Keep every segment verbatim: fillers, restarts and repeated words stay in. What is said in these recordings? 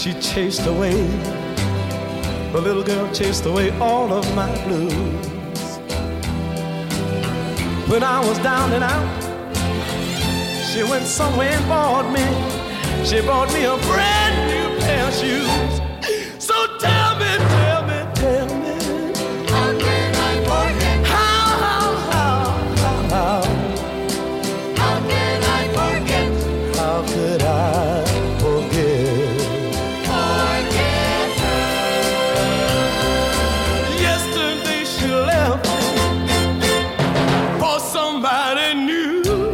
She chased away, the little girl chased away all of my blues. When I was down and out, she went somewhere and bought me. She bought me a brand new pair of shoes. So tell me, tell me, tell me, how can I forget? How, how, how, how, how, how can I forget? How could I forget? Forget her. Yesterday she left for somebody new.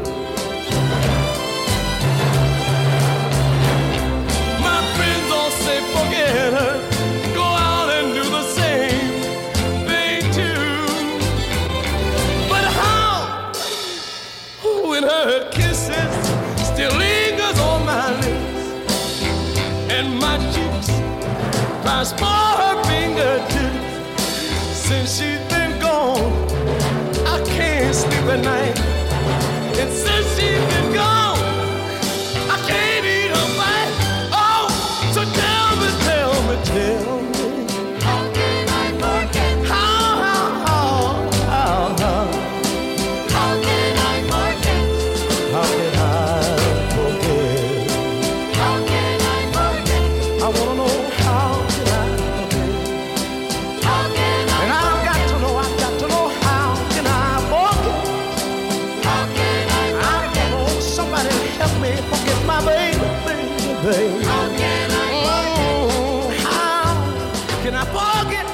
My friends all say forget her. Go out and do the same thing too. But how when her kisses still lingers on my lips and my cheeks transport her fingertips? Since she's been gone, I can't sleep at night. And since she's been gone, I can't eat a bite. Oh, so tell me, tell me, tell me, How can I forget? how, how, how, how, how, How can I forget? how can I forget? How can I forget? I wanna know how can I forget? How can I And I've got to know, I've got to know how can I forget? How can I I forget? don't know, somebody help me forget my baby, baby, baby. How can I forget? Oh, how can I forget?